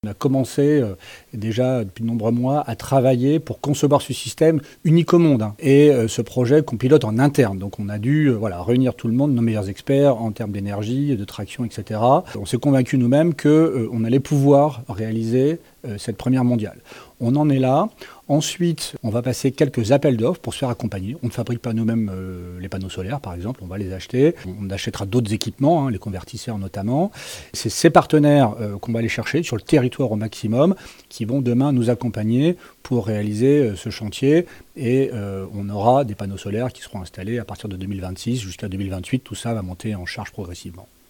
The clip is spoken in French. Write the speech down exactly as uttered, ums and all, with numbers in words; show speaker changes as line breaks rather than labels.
On a commencé euh, déjà depuis de nombreux mois à travailler pour concevoir ce système unique au monde. Hein. Et euh, ce projet qu'on pilote en interne. Donc on a dû euh, voilà, réunir tout le monde, nos meilleurs experts en termes d'énergie, de traction, et cetera. On s'est convaincu nous-mêmes qu'on euh, allait pouvoir réaliser euh, cette première mondiale. On en est là. Ensuite, on va passer quelques appels d'offres pour se faire accompagner. On ne fabrique pas nous-mêmes euh, les panneaux solaires, par exemple, on va les acheter. On achètera d'autres équipements, hein, les convertisseurs notamment. C'est ces partenaires euh, qu'on va aller chercher sur le territoire au maximum qui vont demain nous accompagner pour réaliser euh, ce chantier. Et euh, on aura des panneaux solaires qui seront installés à partir de deux mille vingt-six jusqu'à deux mille vingt-huit. Tout ça va monter en charge progressivement.